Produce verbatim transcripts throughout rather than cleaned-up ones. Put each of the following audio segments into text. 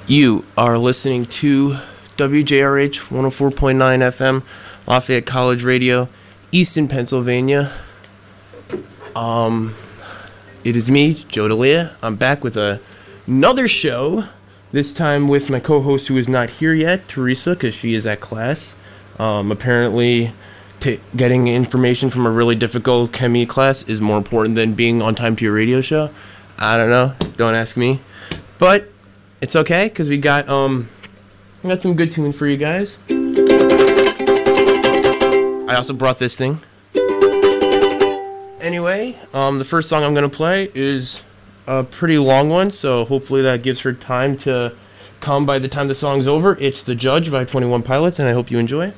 You are listening to W J R H one oh four point nine F M, Lafayette College Radio, Easton, Pennsylvania. Um, it is me, Joe D'Elia. I'm back with a, another show, this time with my co-host who is not here yet, Teresa, because she is at class. Um, apparently, t- getting information from a really difficult chemie class is more important than being on time to your radio show. I don't know. Don't ask me. But it's okay, because we got um, we got some good tunes for you guys. I also brought this thing. Anyway, um, the first song I'm going to play is a pretty long one, so hopefully that gives her time to come by the time the song's over. It's The Judge by twenty-one Pilots, and I hope you enjoy.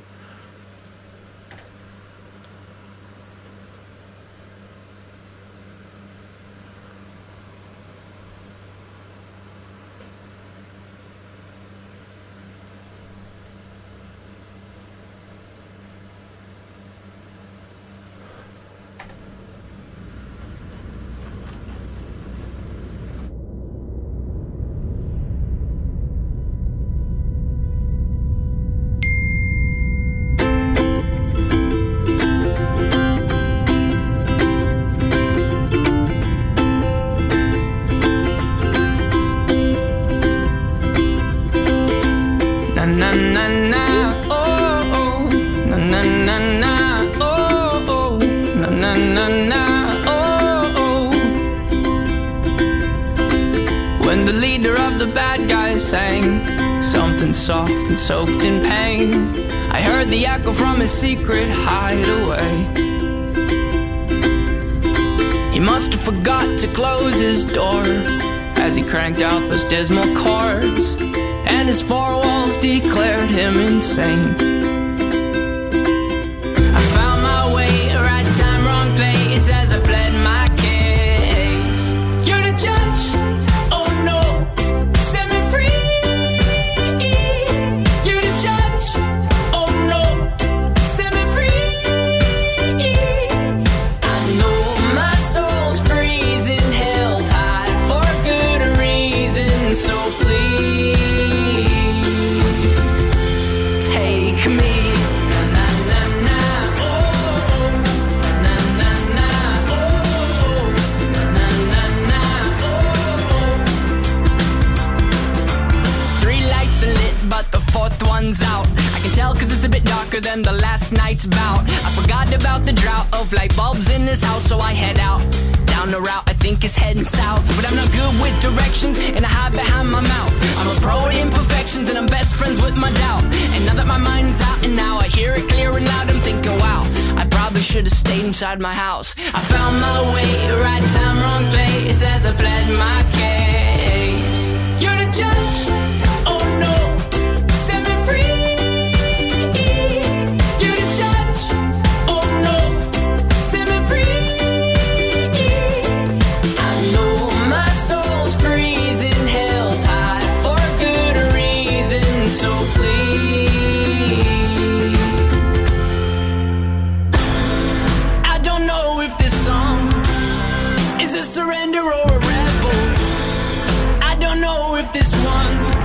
Soaked in pain, I heard the echo from his secret hideaway. He must have forgot to close his door as he cranked out those dismal chords, and his four walls declared him insane. I found my way, right time, wrong place, as I pled my case. You're the judge, oh no, set me free. Out. I can tell cause it's a bit darker than the last night's bout. I forgot about the drought of light bulbs in this house, so I head out down the route I think is heading south. But I'm not good with directions and I hide behind my mouth. I'm a pro at imperfections and I'm best friends with my doubt. And now that my mind's out and now I hear it clear and loud, I'm thinking wow, I probably should have stayed inside my house. I found my way, right time, wrong place, as I pled my case. You're the judge, oh no. Surrender or a rebel. I don't know if this one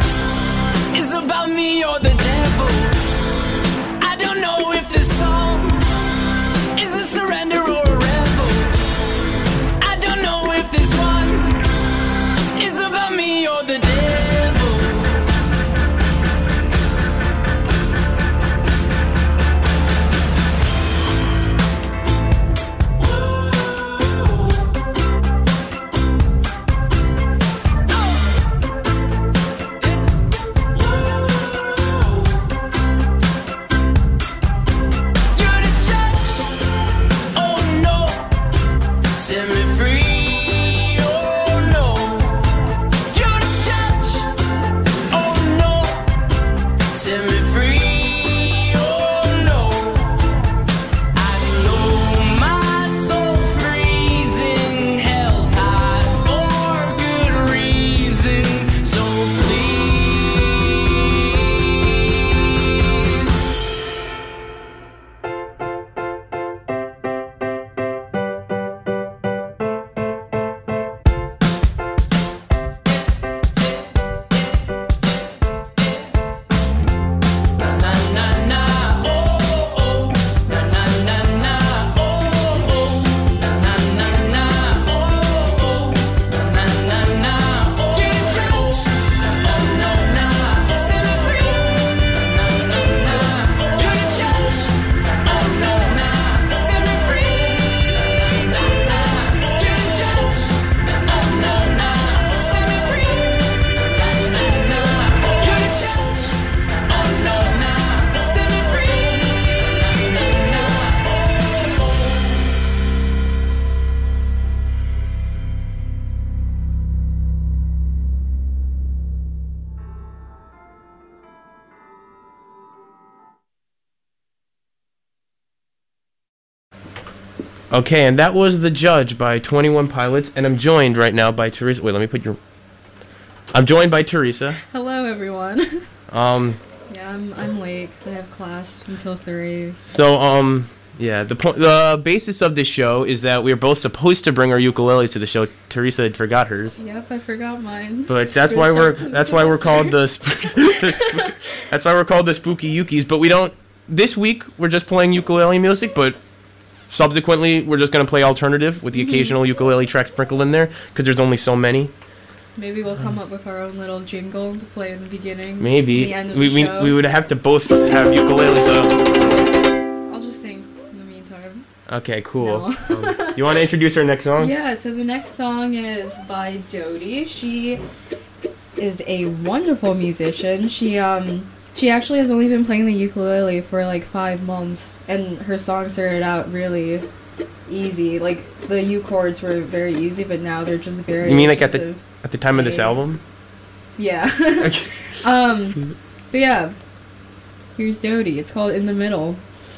Okay, and that was The Judge by twenty-one Pilots, and I'm joined right now by Teresa. Wait, let me put your... I'm joined by Teresa. Hello, everyone. Um... Yeah, I'm I'm late because I have class until three. So, um... Yeah, the po- the basis of this show is that we are both supposed to bring our ukuleles to the show. Teresa had forgot hers. Yep, I forgot mine. But that's why we're that's why we're called the, sp- the sp- that's why we're called the Spooky Yukis. But we don't. This week we're just playing ukulele music, but subsequently we're just gonna play alternative with the Mm-hmm. occasional ukulele track sprinkled in there because there's only so many. Maybe we'll come up with our own little jingle to play in the beginning. Maybe The end of we the we, show. we would have to both have ukuleles. So. I'll just sing in the meantime. Okay, cool. No. um, you want to introduce our next song? Yeah, so the next song is by Dodie. She is a wonderful musician. She um she actually has only been playing the ukulele for like five months, and her song started out really easy. Like the U chords were very easy, but now they're just very. You mean like at the expensive. at the time of this Yeah. album? Yeah. Okay. um, but yeah, here's Dodie. It's called In the Middle.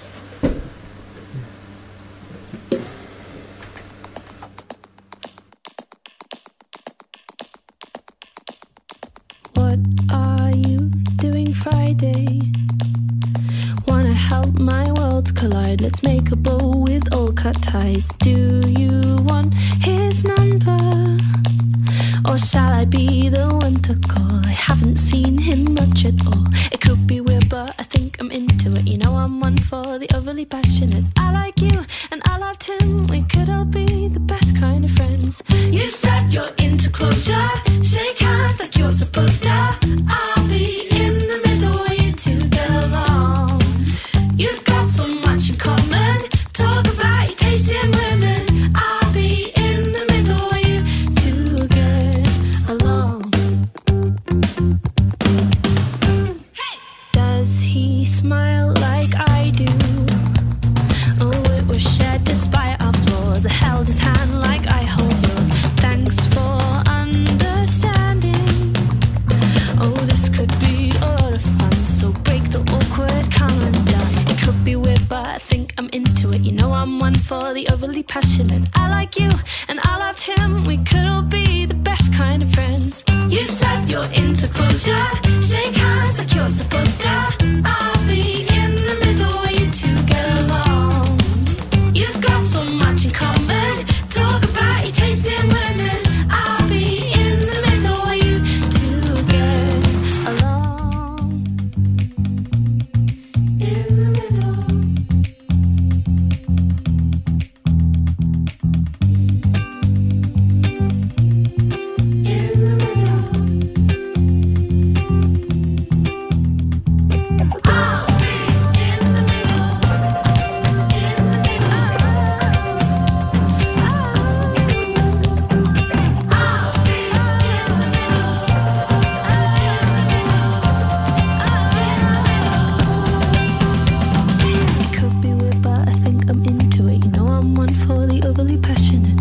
What are you doing Friday? Wanna help my worlds collide? Let's make a bow with all cut ties. Do you want his number? Or shall I be the one to call? I haven't seen him much at all. It could be weird, but I think I'm into it. You know I'm one for the overly passionate. I like you, and I loved him. We could all be the best kind of friends. You said you're into closure. Shake hands like you're supposed to. I'll be in the middle, you two get along. You've got so much in common. Talk about your taste in women. I'll be in the middle, you two get along. Does he smile like I do? Oh, it was shared despite our flaws. I held his hand like I hold yours. Thanks for understanding. Oh, this could be a lot of fun. So break the awkward, come undone. It could be weird, but I think I'm into it. You know I'm one for the overly passionate. I like you, and I loved him. We could all be the best kind of friends. You said you're into closure. Shake hands like you're supposed to. I'll be in the middle, you two get along. You've got so much in common. Talk about your taste in women. I'll be in the middle, you two get along. In the middle. In the middle. I'll be in the middle. In the middle. I'll be in the middle. It could be weird, but I think I'm into it. You know I'm one for the overly passionate.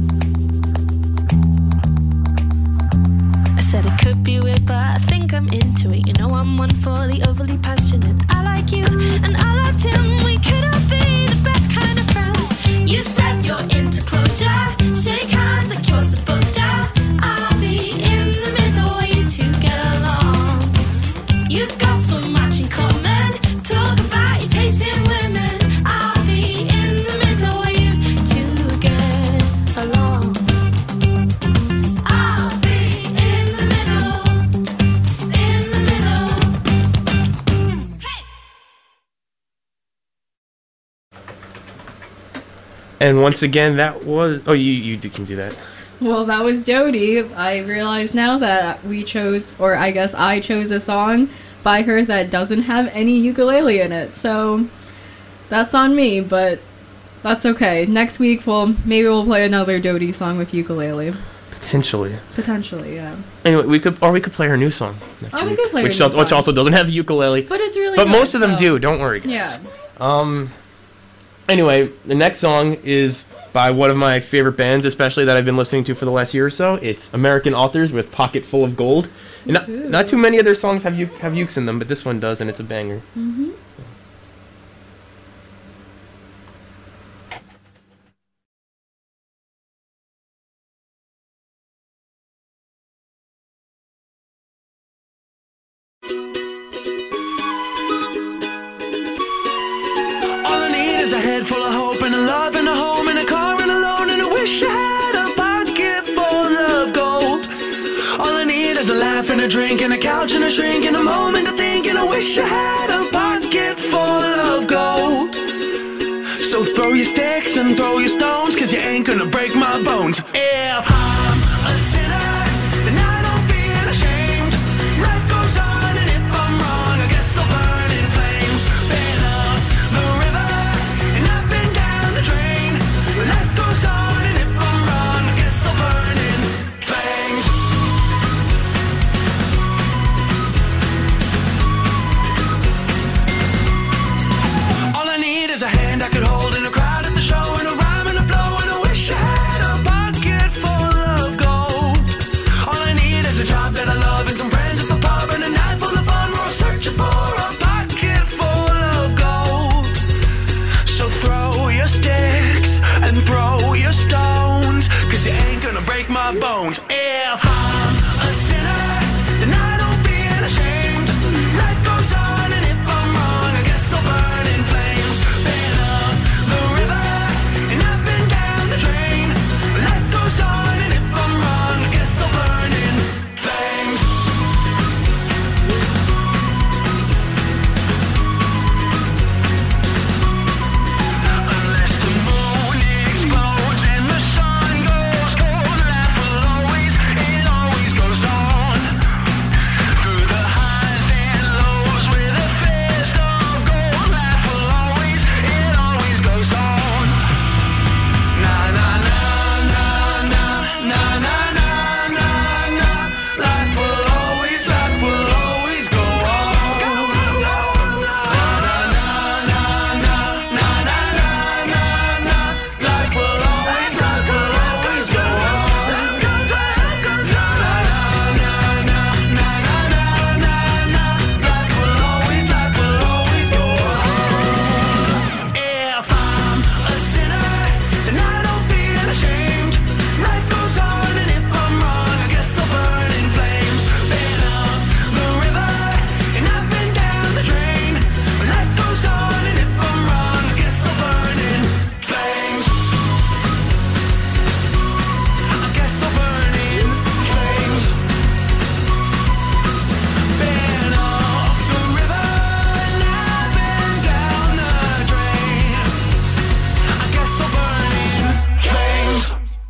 I said it could be weird, but I think I'm into it. You know I'm one for the overly passionate. I like you, and I loved him. We could all be the best kind of friends. You said you're into closure. Shake hands like you're supposed to. I'll be in the middle, you two get along. You've got so much in common. Talk about your taste in women. I'll be in the middle, you two get along. I'll be in the middle, in the middle. Hey! And once again, that was... Oh, you, you can do that. Well, that was Dodie. I realize now that we chose, or I guess I chose a song by her that doesn't have any ukulele in it. So that's on me, but that's okay. Next week, we'll maybe we'll play another Dodie song with ukulele. Potentially. Potentially, yeah. Anyway, we could... Or we could play her new song next Oh, we week, could play her which new also, Which song. also doesn't have a ukulele. But it's really But good, most of them so- do. Don't worry, guys. Yeah. Um. Anyway, the next song is by one of my favorite bands, especially that I've been listening to for the last year or so. It's American Authors with Pocket Full of Gold. And not, Woohoo. not too many of their songs have uke, have ukes in them, but this one does, and it's a banger. Mm-hmm. is a head full of hope and a love and a home and a car and a loan and a wish I had a pocket full of gold. All I need is a laugh and a drink and a couch and a shrink and a moment to think, and I wish I had a pocket full of gold. So throw your sticks and throw your stones, cause you ain't gonna break my bones. If I'm a sinner, then I don't feel ashamed. Life goes on, and if I'm wrong, I guess I'll burn in flames. Been up the river, and I've been down the drain. Life goes on, and if I'm wrong, I guess I'll burn in flames. All I need is a hand I could hold in a crowd at the show, and a rhyme and a flow, and I wish I had a pocket full of gold. All I need is a job that I love and some friends at the pub and a night full of fun. We're all searching for a pocket full of gold. So throw your sticks and throw your stones, cause you ain't gonna break my bones. If I'm a sinner, then I don't feel ashamed. Life goes on, and if I'm wrong, I guess I'll burn in flames. Been up the river, and I've been down the drain. Life goes on, and if I'm wrong, I guess I'll burn in flames. Unless the moon explodes and the sun goes cold, life will always, it always goes on. Through the highs and lows with a fist of gold, life will always, it always goes on. Na na na na na na na na na na. Life will always, life will always go on. Na na na na na na na na na na. Life will always, life will always go on. Na na na na na na na na na. Life will always, life will always go on. If I'm a sinner, then I don't feel ashamed. Life goes on, and if I'm wrong, I guess I'll burn in flames. Been up the river, and I've been down the drain. Life goes on, and if I'm wrong, I guess I'll burn in flames. I guess I'll burn in flames. Been up the river, and I've been down the drain. I guess I'll burn in flames.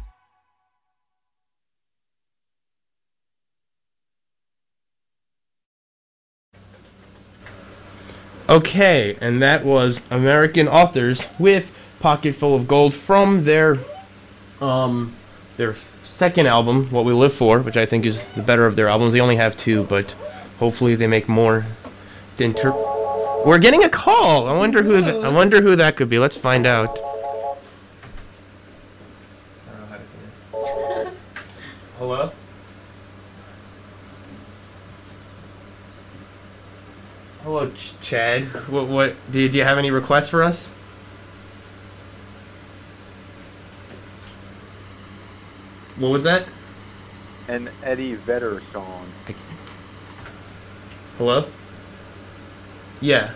Okay, and that was American Authors with Pocket Full of Gold from their um their second album, What We Live For, which I think is the better of their albums. They only have two, but hopefully they make more. than Tur- We're getting a call. I wonder who th- I wonder who that could be. Let's find out. Hello? Hello, Ch- Chad. What? What? Did you have any requests for us? What was that? An Eddie Vedder song. Hello? Yeah.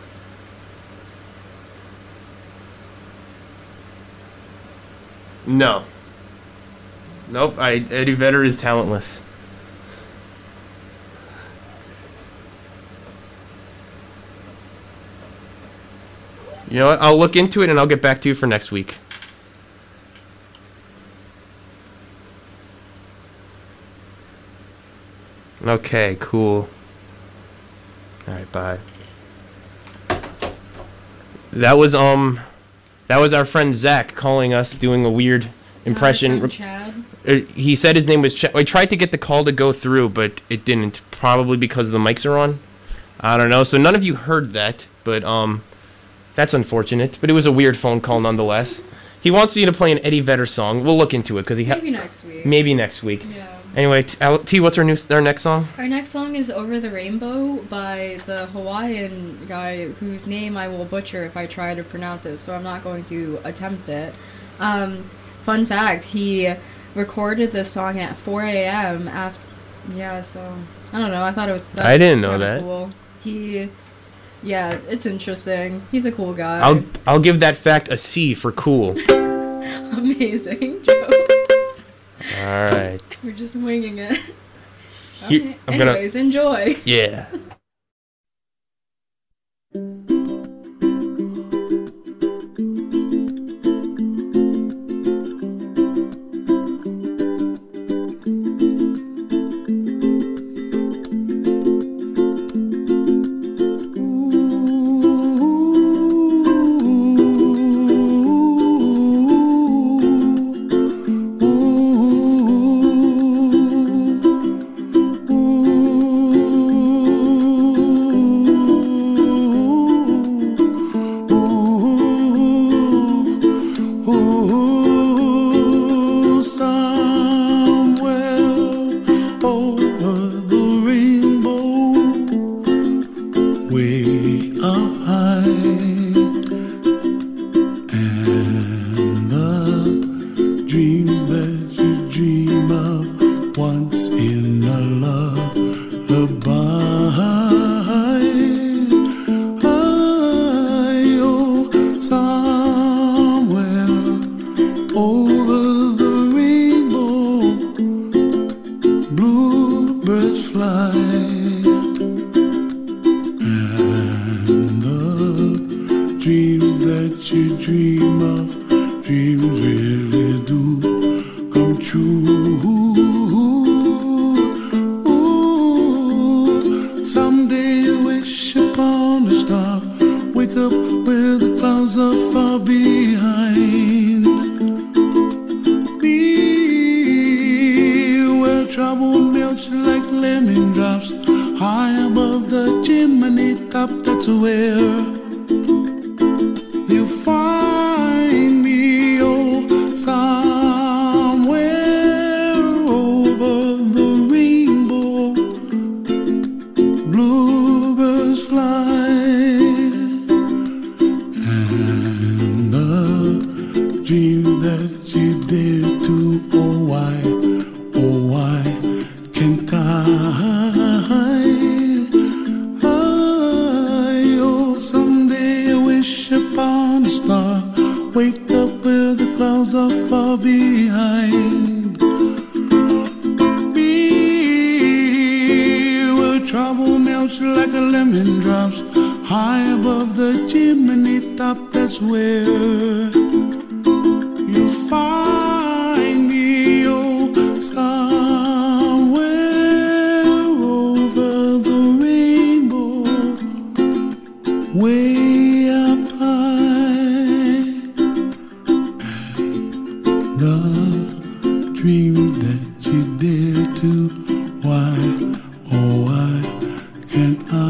No. Nope. I Eddie Vedder is talentless. You know what? I'll look into it and I'll get back to you for next week. Okay, cool. Alright, bye. That was, um, that was our friend Zach calling us, doing a weird impression. Hi, Chad. Uh, He said his name was Chad. I tried to get the call to go through, but it didn't. Probably because the mics are on. I don't know. So none of you heard that, but, um, that's unfortunate. But it was a weird phone call nonetheless. He wants you to play an Eddie Vedder song. We'll look into it, because he ha- Maybe next week. Maybe next week. Yeah. Anyway, T, Al- T, what's our new our next song? Our next song is Over the Rainbow by the Hawaiian guy whose name I will butcher if I try to pronounce it, so I'm not going to attempt it. Um, fun fact, he recorded this song at four a.m. after, yeah, so, I don't know, I thought it was, that's I didn't know kinda that. Cool. He, Yeah, it's interesting. He's a cool guy. I'll I'll give that fact a C for cool. Amazing, Joe. All right. We're just winging it. Here- Okay. I'm gonna- Anyways, enjoy. Yeah. Ooh, somewhere over the rainbow, way up high, and the dreams that you dream of once in a lullaby. Oh, somewhere over the rainbow, bluebirds fly, and the dreams that you dream of, dreams really do come true. Ooh, someday you wish upon a star, wake up where the clouds are far behind. Be where trouble melts like lemon drops, high above the chimney top. That's where you find me. Oh, somewhere over the rainbow, bluebirds fly, and the dreams that you dare to, oh why, oh why can't I? I, oh, someday I wish upon a star, wake up where the clouds are far behind. Be where trouble melts like a lemon drops, high above the chimney top. That's where you find me. Oh, somewhere over the rainbow, way up high, and the dreams that you dare to, why, oh why can't I?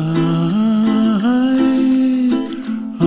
I,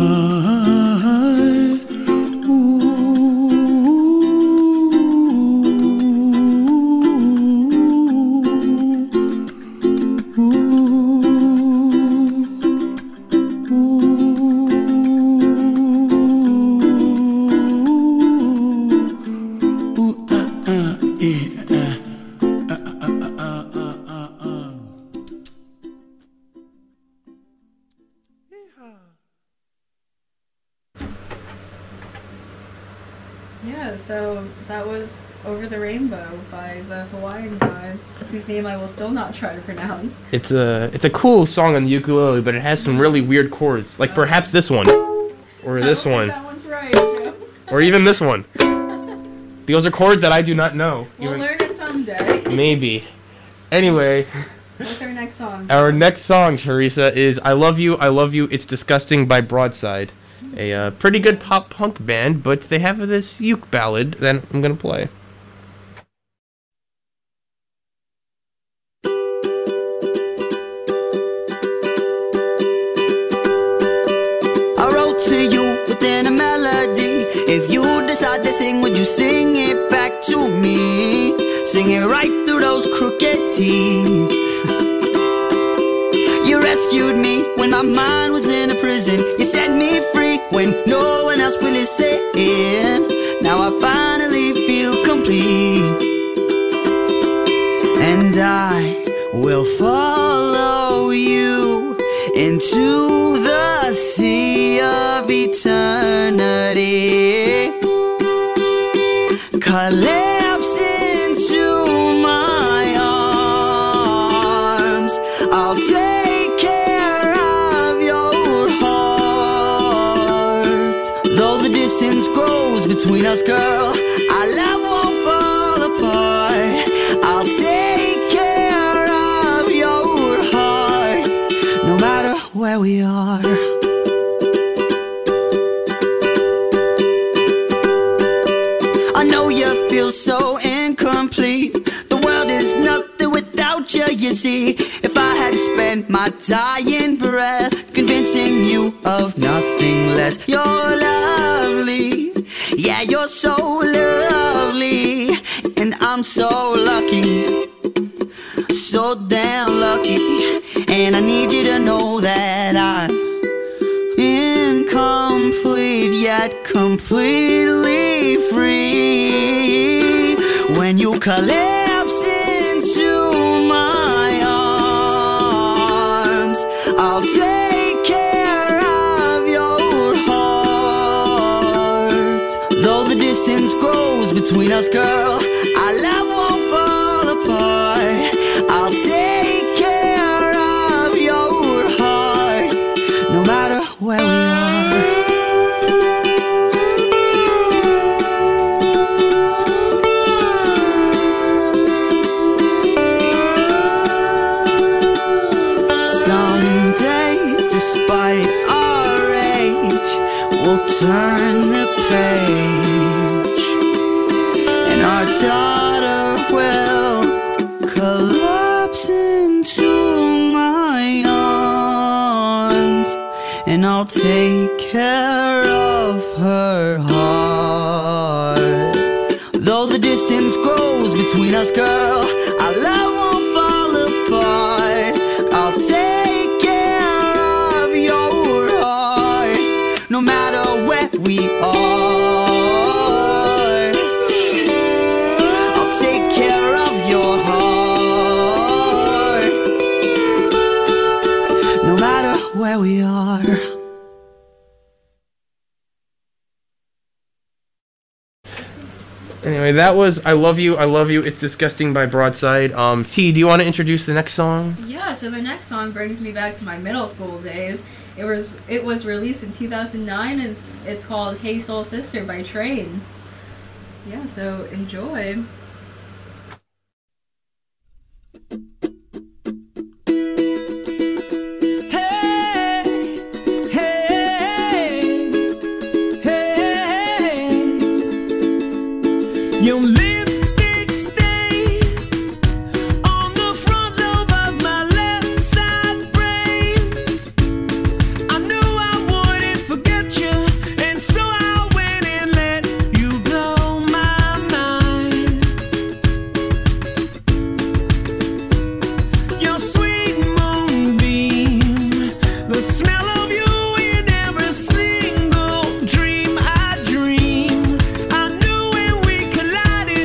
Yeah, so that was Over the Rainbow by the Hawaiian guy, whose name I will still not try to pronounce. It's a it's a cool song on the ukulele, but it has some really weird chords, like perhaps this one, or this I don't one, think that one's right, Joe. or even this one. Those are chords that I do not know. We'll even- learn it someday. Maybe. Anyway, What's our next song? our next song, Teresa, is "I Love You, I Love You, It's Disgusting" by Broadside. A uh, pretty good pop punk band, but they have this uke ballad that I'm gonna play. I wrote to you within a melody. If you decide to sing, would you sing it back to me? Sing it right through those crooked teeth. You rescued me when my mind was in a prison. You set me free when no one else will listen. Now I finally feel complete, and I will follow you into the body collapse into my arms. I'll take care of your heart. Though the distance grows between us, girl, our love won't fall apart. I'll take care of your heart, no matter where we are. I know you feel so incomplete. The world is nothing without you, you see. If I had to spend my dying breath convincing you of nothing less, you're lovely. Yeah, you're so lovely. And I'm so lucky, so damn lucky. And I need you to know that I'm incomplete yet completely free. When you collapse into my arms, I'll take care of your heart. Though the distance grows between us, girl, our love won't fall apart. I'll take care of your heart, no matter where we are. Someday, despite our age, we'll turn the page, and our daughter will collapse into my arms, and I'll take care of her heart. Though the distance grows between us, girl, our love won't fall apart. I'll take care of your heart, no matter where we are. I'll take care of your heart, no matter where we are. Anyway, that was I Love You, I Love You, It's Disgusting by Broadside. Um, T, do you want to introduce the next song? Yeah, so the next song brings me back to my middle school days. It was it was released in two thousand nine, and it's, it's called Hey Soul Sister by Train. Yeah, so enjoy. Your lipstick stains on the front lobe of my left side brains. I knew I wouldn't forget you, and so I went and let you blow my mind. Your sweet moonbeam, the smell of you in every single dream I dream. I knew when we collided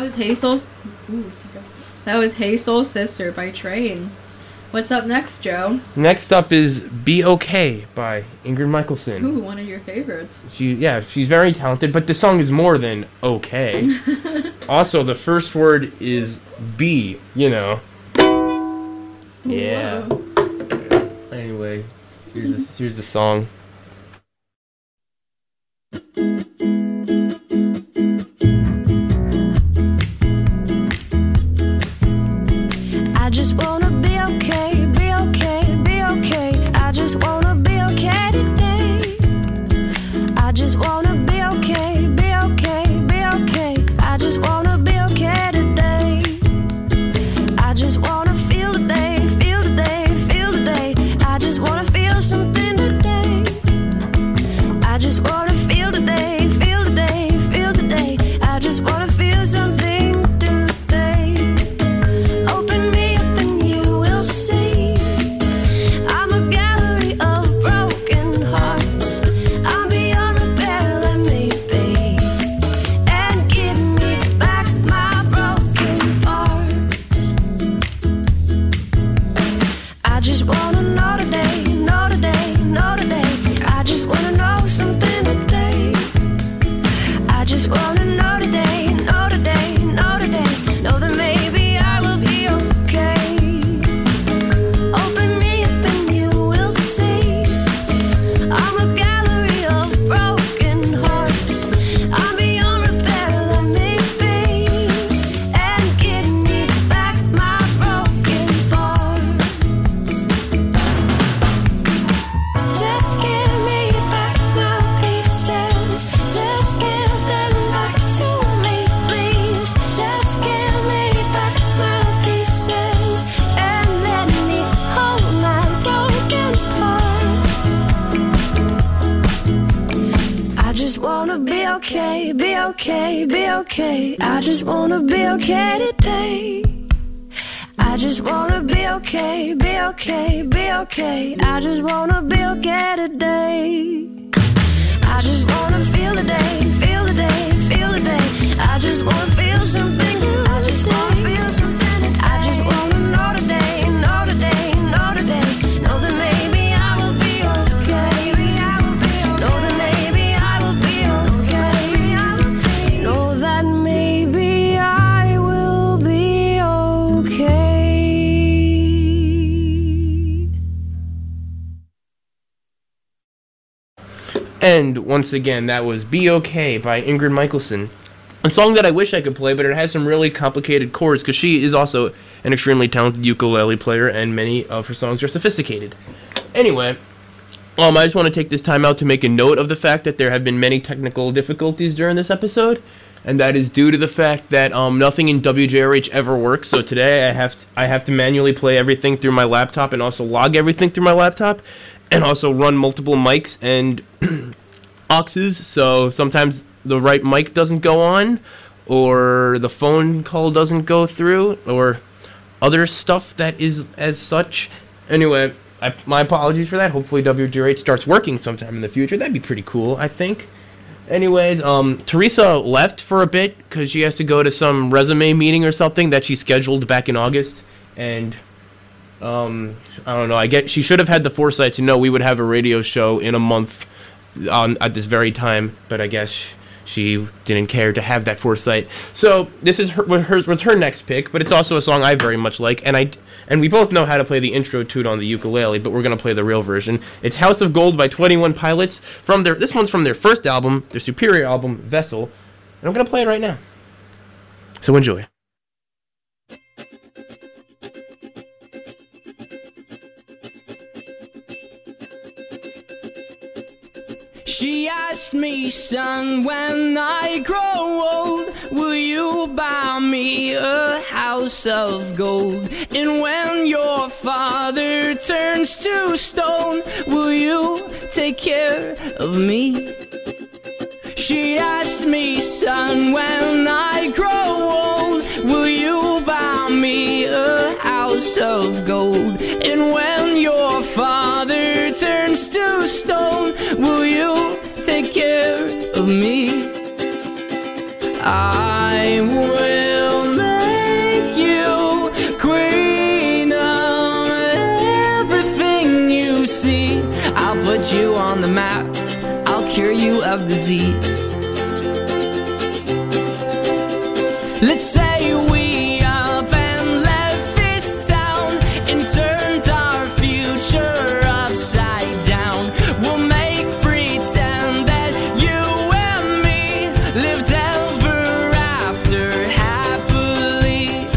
was Hey Soul. Ooh, that was Hey Soul Sister by Train. What's up next, Joe? Next up is Be Okay by Ingrid Michaelson. Ooh, one of your favorites. She, yeah, she's very talented, but the song is more than okay. Also, the first word is B, you know. Yeah. Whoa. Anyway, here's the, here's the song. I just wanna be okay, be okay, be okay. I just wanna be okay today. I just wanna be okay, be okay, be okay. I just wanna be okay today. I just wanna feel the day, feel the day, feel the day. I just wanna feel something today. I just wanna feel the day, feel the day, feel the day. I just wanna feel something today. Open me up and you will see. I'm a gallery of broken hearts. I'm beyond repair, let me be. And give me back my broken parts. I just wanna know today, know today, know today. I just wanna know something today. I just wanna know today, know today, know today. Know that maybe I will be okay. Open me up and you will see. I'm a gallery of broken hearts. I'm beyond repair, let me be. And give me back my broken parts. Just give me back my pieces. Just give them back to me, please. Just give me back my pieces and let me hold my broken parts. I just wanna be okay, be okay, be okay. I just wanna be okay today. I just wanna be okay, be okay, be okay. I just wanna be okay today. I just wanna feel the day, feel the day, feel the day. I just wanna feel something. I just wanna feel something. I just wanna know today, know today, know today. Know that maybe I will be okay. Know that maybe I will be okay. Know that maybe I will be okay. And once again, that was Be Okay by Ingrid Michaelson. A song that I wish I could play, but it has some really complicated chords because she is also an extremely talented ukulele player and many of her songs are sophisticated. Anyway, um, I just want to take this time out to make a note of the fact that there have been many technical difficulties during this episode, and that is due to the fact that um, nothing in W J R H ever works. So today I have to, I have to manually play everything through my laptop and also log everything through my laptop, and also run multiple mics and auxes. So sometimes the right mic doesn't go on, or the phone call doesn't go through, or other stuff that is as such. Anyway, I, my apologies for that. Hopefully W J R H starts working sometime in the future. That'd be pretty cool, I think. Anyways, um, Teresa left for a bit because she has to go to some resume meeting or something that she scheduled back in August, and um, I don't know. I get she should have had the foresight to know we would have a radio show in a month on at this very time, but I guess she didn't care to have that foresight. So this is her, was her was her next pick, but it's also a song I very much like, and I and we both know how to play the intro to it on the ukulele, but we're gonna play the real version. It's House of Gold by twenty-one Pilots from their this one's from their first album, their superior album, Vessel, and I'm gonna play it right now. So enjoy. She asked me, son, when I grow old, will you buy me a house of gold? And when your father turns to stone, will you take care of me? She asked me, son, when I grow old, will you buy me a house of gold? And when your father turns to stone, will you take care of me? I will of disease. Let's say we up and left this town and turned our future upside down. We'll make pretend that you and me lived ever after happily.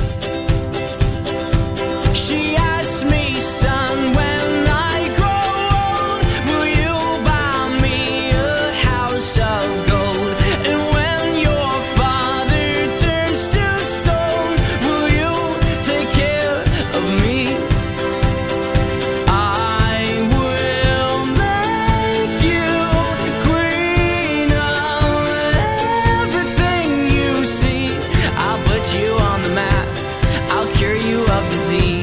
She asked me, son, when I grow old, will you buy me a house of gold? And when your father turns to stone, will you take care of me? I will make you queen of everything you see. I'll put you on the map. I'll cure you of disease.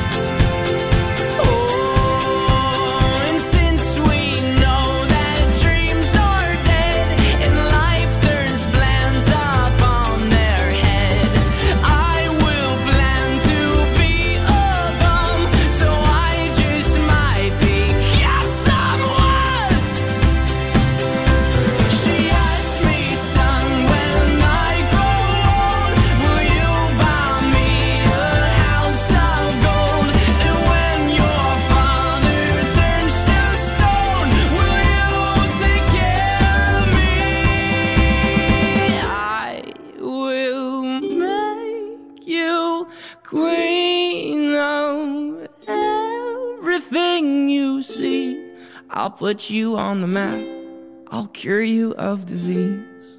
Oh, and since we know that dreams are dead and life turns plans up on their head, I will plan to be a bum, so I just might become someone. She asked me, son, when I grow old, will you buy me a house of gold? And when your father turns to stone, will you take care of me? I will make you queen of everything you see. I'll put you on the map. I'll cure you of disease.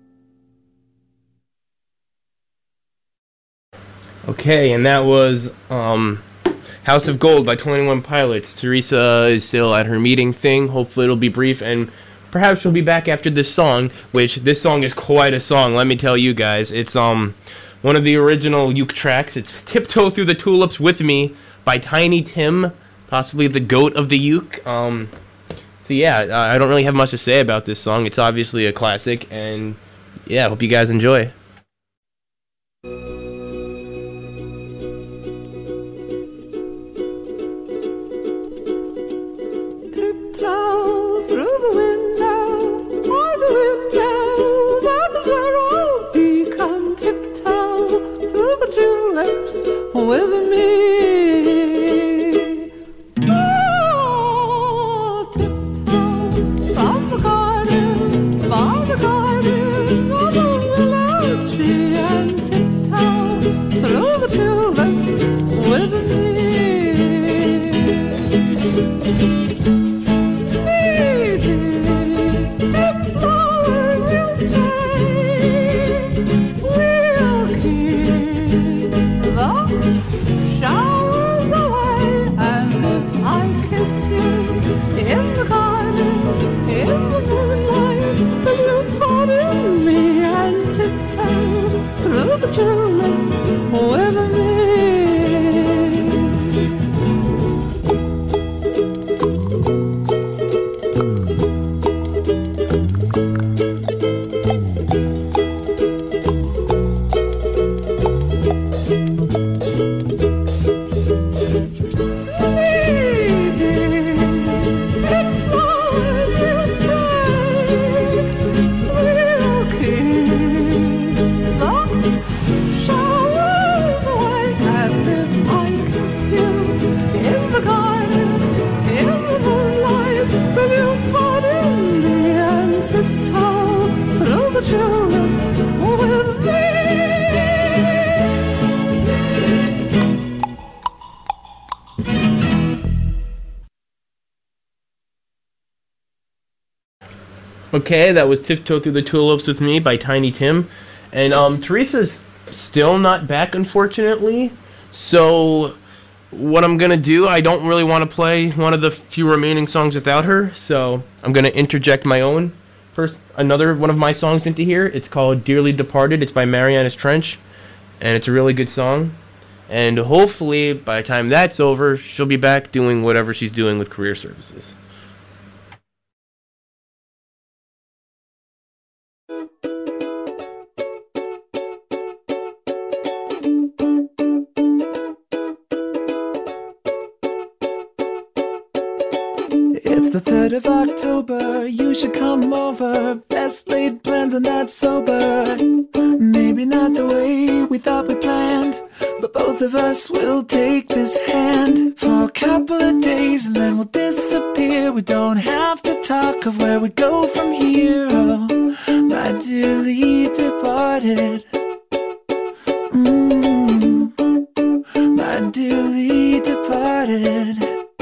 Okay, and that was um, House of Gold by twenty-one Pilots. Teresa is still at her meeting thing. Hopefully it'll be brief, and perhaps she'll be back after this song, which this song is quite a song, let me tell you guys. It's um one of the original uke tracks. It's Tiptoe Through the Tulips With Me by Tiny Tim, possibly the goat of the uke. Um, so yeah, I I don't really have much to say about this song. It's obviously a classic, and yeah, I hope you guys enjoy. Tiptoe through the window, by the window, that is where I'll be. Come tiptoe through the tulips with me. Oh, tiptoe from the garden, by the garden, of the willow tree, and tiptoe through the tulips with me. Showers away, and if I kiss you in the garden, in the moonlight, will you pardon me and tiptoe through the tulips with me? Showers away, and if I kiss you in the garden, in the moonlight, will you pardon me and tiptoe through the tulips with me? Okay, that was Tiptoe Through the Tulips With Me by Tiny Tim. And um, Teresa's still not back, unfortunately. So what I'm going to do, I don't really want to play one of the few remaining songs without her. So I'm going to interject my own first, another one of my songs into here. It's called Dearly Departed. It's by Marianas Trench. And it's a really good song. And hopefully, by the time that's over, she'll be back doing whatever she's doing with career services. It's the third of October, you should come over. Best laid plans are not sober. Maybe not the way we thought we planned, but both of us will take this hand for a couple of days and then we'll disappear. We don't have to talk of where we go from here. Oh, my dearly departed. Mm, my dearly departed.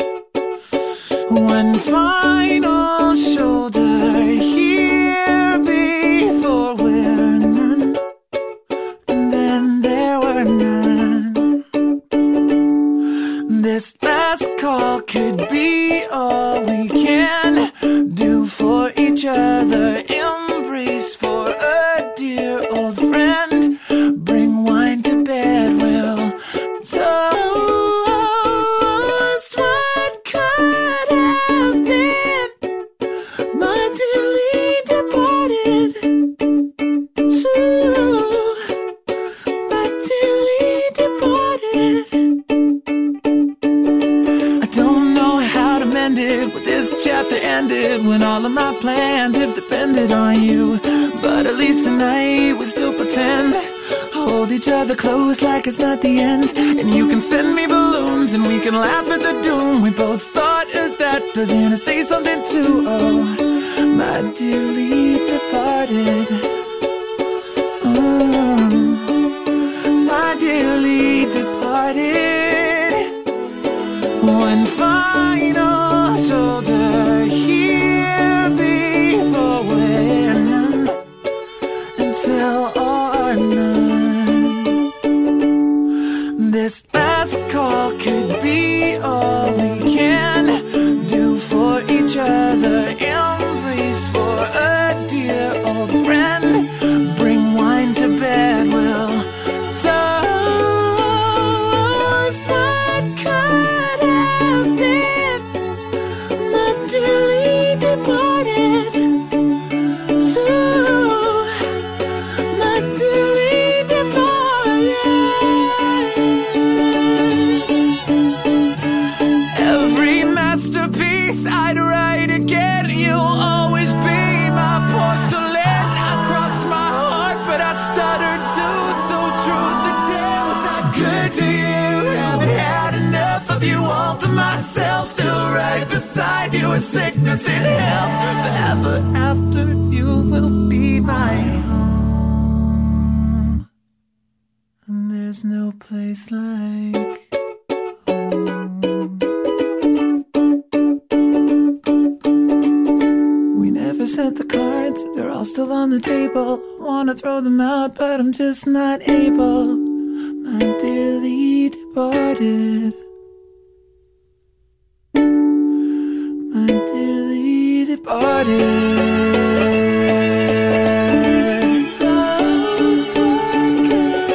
One final shoulder here before we're none, and then there were none. This last call could be all we can do for each other. Embrace for a dear old friend. Bring wine to bed, we'll toast what could have been. My dearly departed too. My dearly departed. I don't know how to mend it, but this chapter ended when all of my plans have depended on you. But at least tonight we still pretend, hold each other close like it's not the end. And you can send me balloons and we can laugh at the doom. We both thought of that. Doesn't it say something too? Oh, my dearly departed. Oh, my dearly departed. One final shoulder here before we're none, until all are none. This last call could be all we can do for each other. Embrace for a dear old friend. Bring wine to bed, we'll toast what could have been. My dearly departed too. My dearly departed. Every masterpiece I'd write again. You'll always be my porcelain. I crossed my heart, but I stuttered too. So true, the day was not good to you. Haven't had enough of you all to myself. Still right beside you in sickness and health. Forever after you will be my home. And there's no place like home. We never sent the cards, they're all still on the table. Wanna throw them out, but I'm just not able. My dearly departed. My dearly departed. Toast what could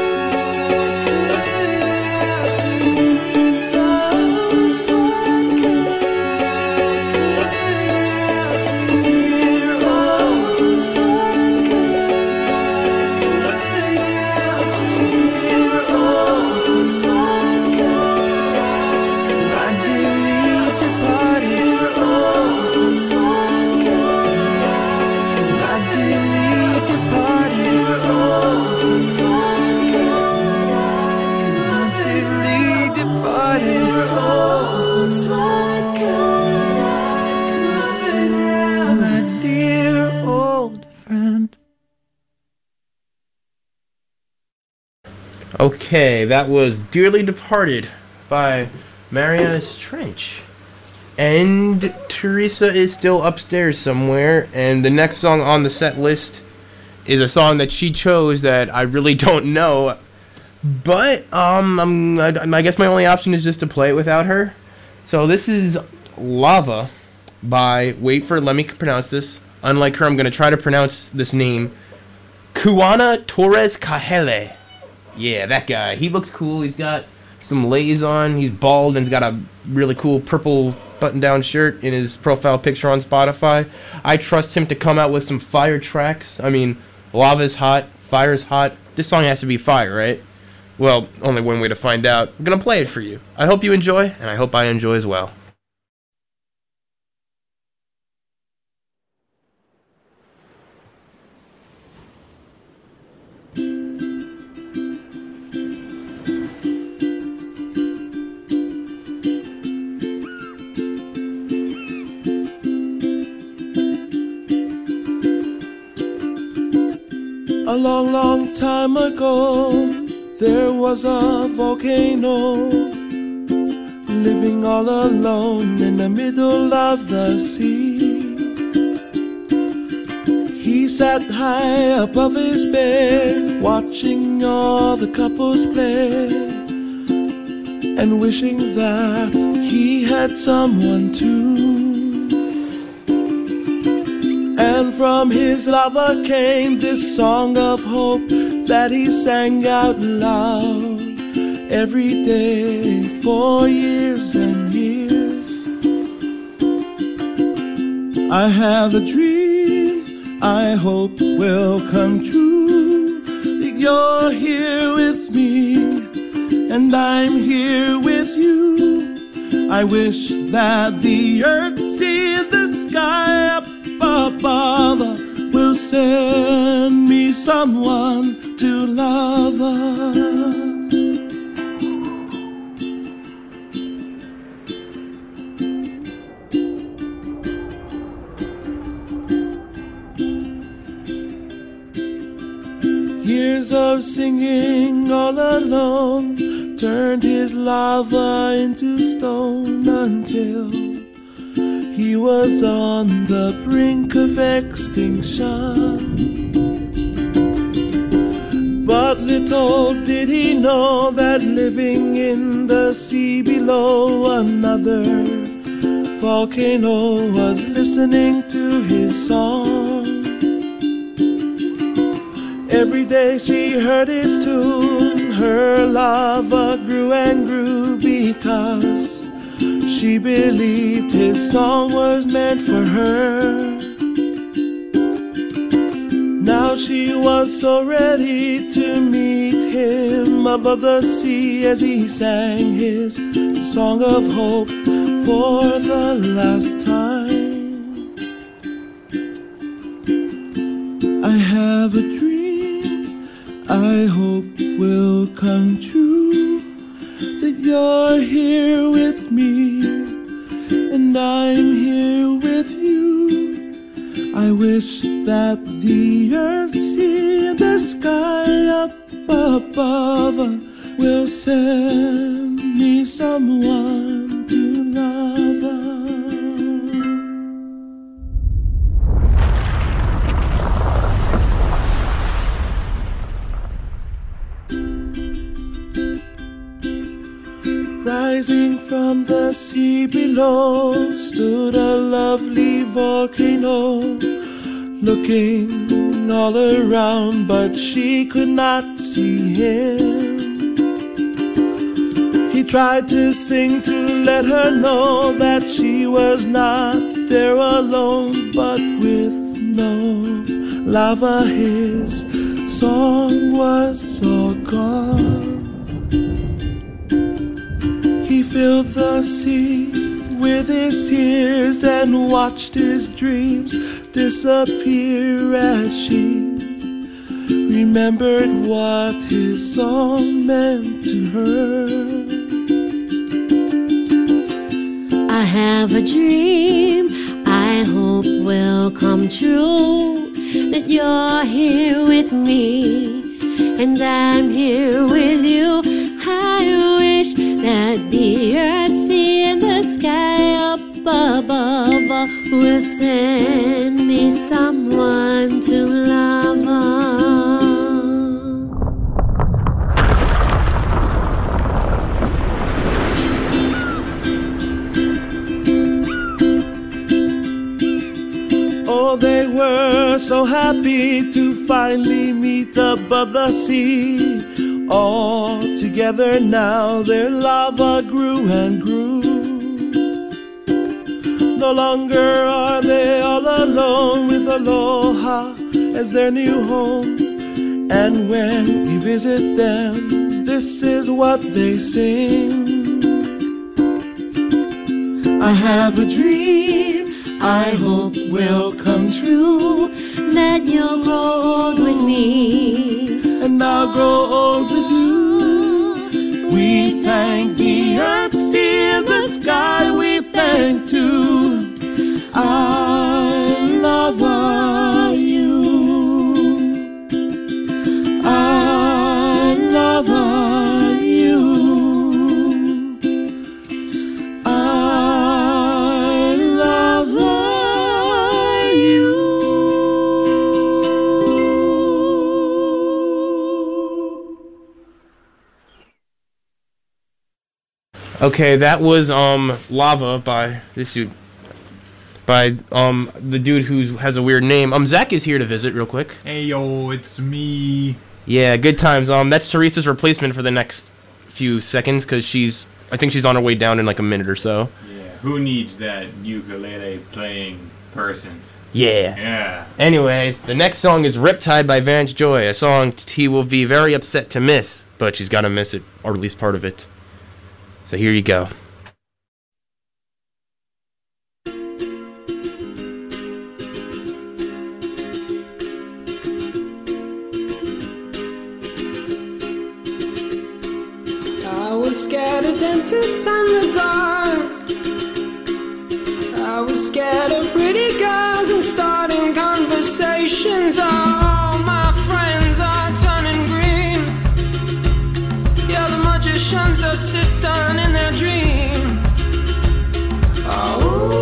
have been. Toast what could have been. Toast what could have been. Toast what could have been. My dearly departed. Toast what could have been. My dearly departed. Toast what could have been. My dearly departed. Toast what could have been. My dear old friend. Okay, that was Dearly Departed by Marianas Trench. And Teresa is still upstairs somewhere, and the next song on the set list is a song that she chose that I really don't know. But, um, I'm, I, I guess my only option is just to play it without her. So this is Lava by, wait for it, let me pronounce this. Unlike her, I'm going to try to pronounce this name. Kuana Torres Cajele. Yeah, that guy. He looks cool. He's got some lays on. He's bald and he's got a really cool purple button-down shirt in his profile picture on Spotify. I trust him to come out with some fire tracks. I mean, Lava's hot. Fire's hot. This song has to be fire, right? Well, only one way to find out. I'm going to play it for you. I hope you enjoy, and I hope I enjoy as well. A long, long time ago, there was a volcano living all alone in the middle of the sea. He sat high above his bed, watching all the couples play, and wishing that he had someone too. And from his lover came this song of hope that he sang out loud every day for years and years. I have a dream I hope will come true, that you're here with me and I'm here with you. I wish that the earth, sea, the sky up above will send me someone to love. Years of singing all alone turned his lava into stone until he was on the brink of extinction. But little did he know that living in the sea below, another volcano was listening to his song. Every day she heard his tune, her lava grew and grew because she believed his song was meant for her. Now she was so ready to meet him above the sea as he sang his song of hope for the last time. I have a dream I hope will come true, that you're here with me and I'm here with you. I wish that the earth, sea, and the sky up above will send me someone to love. Rising from the sea below stood a lovely volcano, looking all around, but she could not see him. He tried to sing to let her know that she was not there alone, but with no lava his song was all gone. He filled the sea with his tears and watched his dreams disappear as she remembered what his song meant to her. I have a dream I hope will come true, that you're here with me and I'm here with you. I wish that the earth, sea, and the sky up above will send me someone to love. Oh, they were so happy to finally meet above the sea. All together now their lava grew and grew. No longer are they all alone, with Aloha as their new home. And when we visit them, this is what they sing. I have a dream I hope will come true, that you'll grow old with me and I'll grow old with you. We thank the earth, sea, and the sky. We thank too I love you. Okay, that was um Lava by this dude. By um the dude who has a weird name. Um Zach is here to visit real quick. Hey yo, it's me. Yeah, good times. Um that's Teresa's replacement for the next few seconds cuz she's I think she's on her way down in like a minute or so. Yeah, who needs that ukulele playing person? Yeah. Yeah. Anyways, the next song is Riptide by Vance Joy, a song T will be very upset to miss, but she's got to miss it, or at least part of it. So here you go. I was scared of dentists and the dark. I was scared of pretty girls and starting conversations. All my friends are turning green. Yeah, the magician's assistant in their dream. Oh,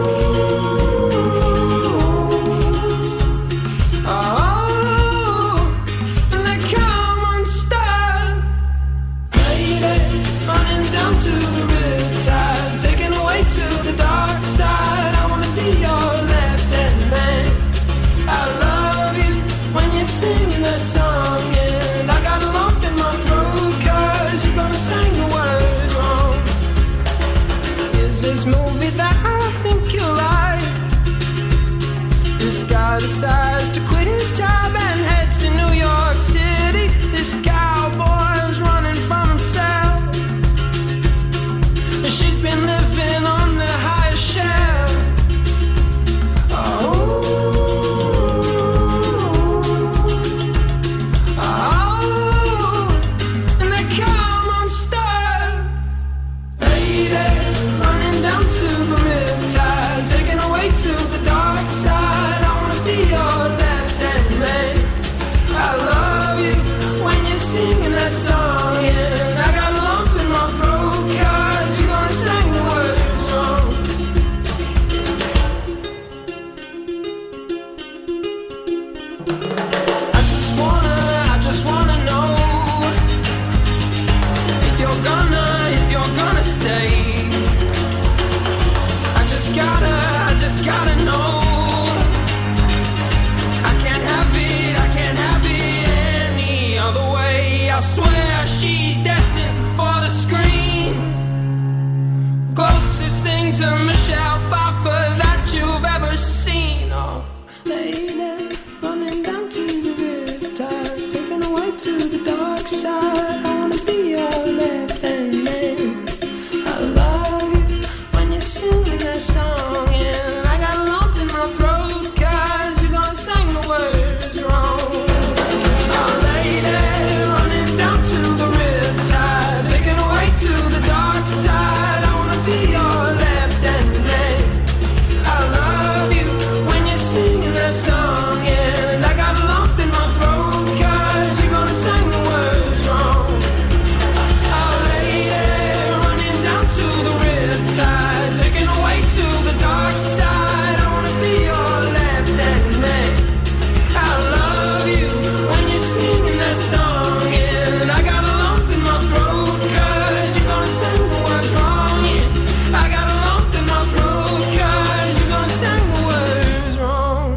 oh, and they come unstuck. Lady, running down to the riptide, taken away to the dark side. I wanna be your left-hand man. I love you when you're singing that song, and I got a lump in my throat 'cause you're gonna sing the words wrong. Is this movie that I think you like? This guy decides to quit his job and head to New York City. This cowboy's running from himself, and she's been living on the highest shelf. Oh, oh, and they come unstuck. Lady, running down to the riptide, taken away to the dark side. I wanna be your left-hand man. I love you when you're singing that song, and I got a lump in my throat 'cause you're gonna sing the words wrong. I just wanna, I just wanna know if you're gonna, if you're gonna stay. I just gotta, I just gotta know. I can't have it, I can't have it any other way. I swear she's destined for the screen. Closest thing to Michelle Pfeiffer that you've ever seen. Oh, lady, running down to the riptide, taken away to the dark side. I wanna be your left-hand man. I love you when you're singing that song, and I got a lump in my throat 'cause you're gonna sing the words wrong. Oh, lady, running down to the riptide, taken away to the dark side. I wanna be your left-hand man. I love you when you're singing that song, and I got a lump in my throat 'cause you're gonna sing the words wrong. Oh, lady, running down to the riptide, taken away to the dark side. I wanna be your left-hand man. I love you when you're singing that song, and I got a lump in my throat 'cause you're gonna sing the words wrong. Yeah, I got a lump in my throat 'cause you're gonna sing the words wrong.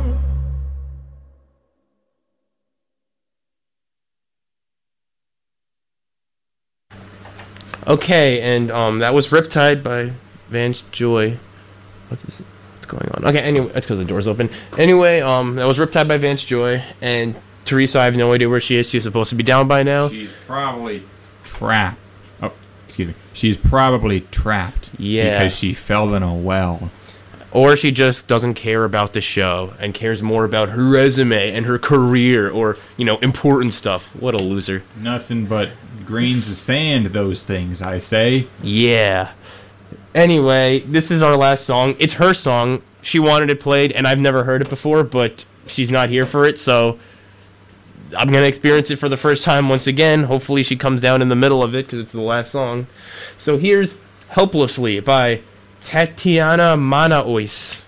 Okay, and um that was Riptide by Vance Joy. What is what's going on? Okay, anyway, that's because the door's open. Anyway, um that was Riptide by Vance Joy, and Teresa, I have no idea where she is. She's supposed to be down by now. She's probably trapped. Oh, excuse me. She's probably trapped. Yeah. Because she fell in a well. Or she just doesn't care about the show and cares more about her resume and her career or, you know, important stuff. What a loser. Nothing but grains of sand, those things, I say. Yeah. Anyway, this is our last song. It's her song. She wanted it played, and I've never heard it before, but she's not here for it, so I'm going to experience it for the first time once again. Hopefully she comes down in the middle of it, because it's the last song. So here's Helplessly by Tatiana Manaois.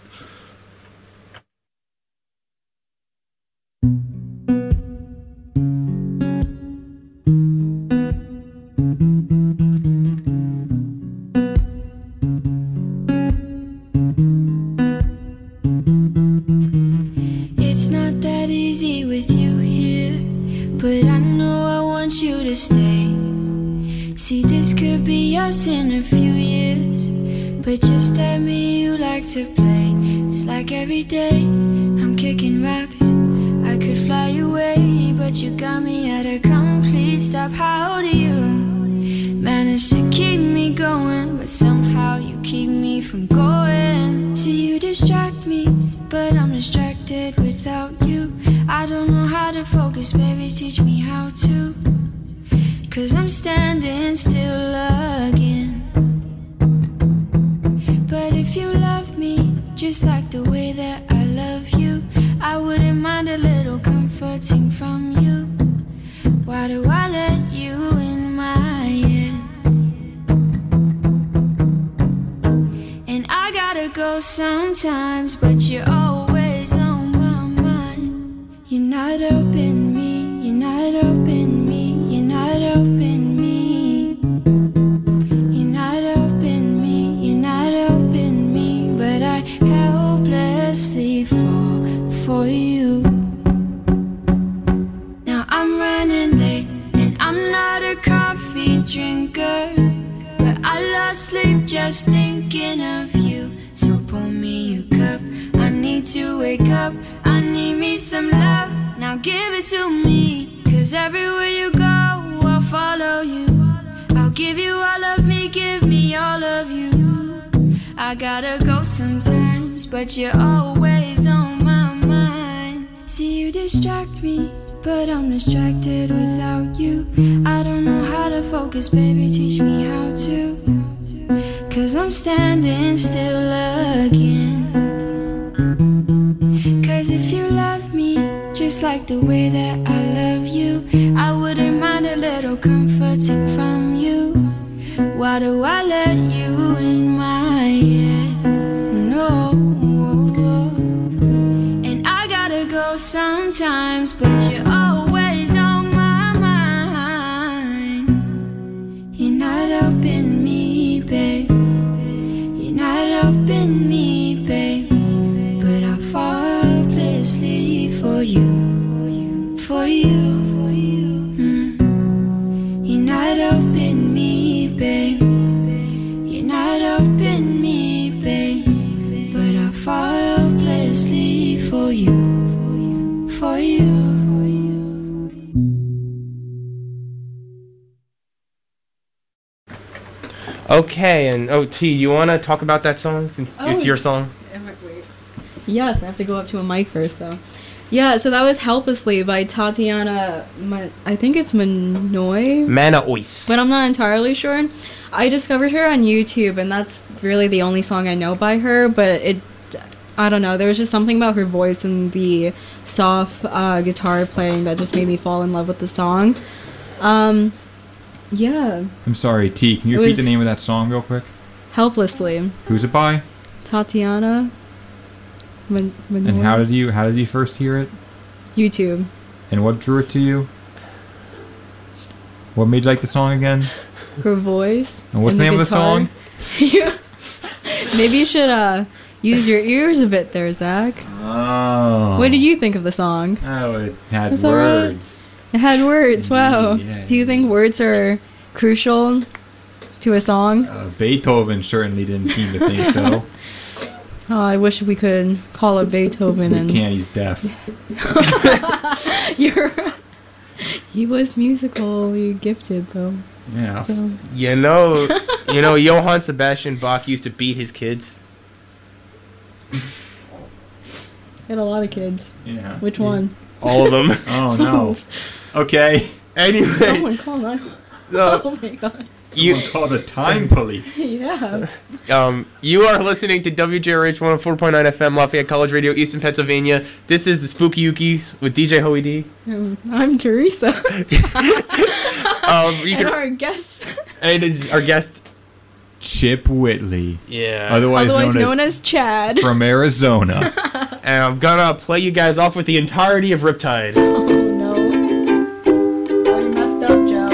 in a few years, but just at me you like to play. It's like every day I'm kicking rocks. I could fly away, but you got me at a complete stop. How do you manage to keep me going, but somehow you keep me from going? See, you distract me, but I'm distracted without you. I don't know how to focus, baby, teach me how to. Cause I'm standing still again. But if you love me just like the way that I love you, I wouldn't mind a little comforting from you. Why do I let you in my head? And I gotta go sometimes, but you're always on my mind. You're not helping me, you're not helping me, you're not helping me. You're not helping me, you're not helping me, but I helplessly fall for you. Now I'm running late, and I'm not a coffee drinker, but I lost sleep just thinking of you. So pour me a cup, I need to wake up, I need me some love. Now give it to me, cause everywhere you go, I'll follow you. I'll give you all of me, give me all of you. I gotta go sometimes, but you're always on my mind. See, you distract me, but I'm distracted without you. I don't know how to focus, baby, teach me how to. Cause I'm standing still again. Cause if you love me just like the way that I love you, I wouldn't mind a little comforting from you. Why do I let you in my head? No. And I gotta go sometimes, but you're always on my mind. You're not helping me, babe. You're not helping me, babe. But I fall hopelessly for you, for you. Mm. You're not helping me, babe. You're not helping me, babe. But I fall hopelessly for you, for you. Okay, and oh, T, you want to talk about that song since Oh. it's your song? Yes, I have to go up to a mic first, though. Yeah, so that was Helplessly by Tatiana, Ma- I think it's Manoy? Mana Ois. But I'm not entirely sure. I discovered her on YouTube, and that's really the only song I know by her, but it, I don't know, there was just something about her voice and the soft uh, guitar playing that just made me fall in love with the song. Um, yeah. I'm sorry, T. Can you It repeat was- the name of that song real quick? Helplessly. Who's it by? Tatiana Man- Manoy. And how did you how did you first hear it? YouTube. And what drew it to you? What made you like the song again? Her voice. And what's the name of the song? Yeah. Maybe you should uh use your ears a bit there, Zach. Oh. What did you think of the song? Oh, it had It's all right. words. It had words. Wow. Yeah. Do you think words are crucial to a song? Uh, Beethoven certainly didn't seem to think so. Oh, I wish we could call it Beethoven We and can't. He's deaf. You're he was musically gifted though. Yeah. So You know, you know, Johann Sebastian Bach used to beat his kids. he had a lot of kids. Yeah. Which one? All of them. Oh no. Okay. Anyway, Someone call nine. uh, Oh my god. you Someone called the time police. Yeah. um you are listening to W J R H one oh four point nine F M Lafayette College Radio, Easton, Pennsylvania. This is the Spooky Yuki with D J Hoey D. Um, I'm Teresa. Um, you and can. our guest, And it is our guest. Chip Whitley. Yeah. Otherwise, otherwise known, known as, as Chad. from Arizona. And I'm gonna play you guys off with the entirety of Riptide. Oh no. Oh, you messed up, Joe.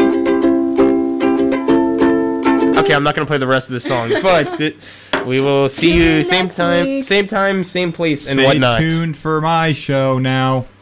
Okay, I'm not gonna play the rest of the song, but it, we will see Tune you in same next time, week. same time, same place, and Stay whatnot. tuned for my show now.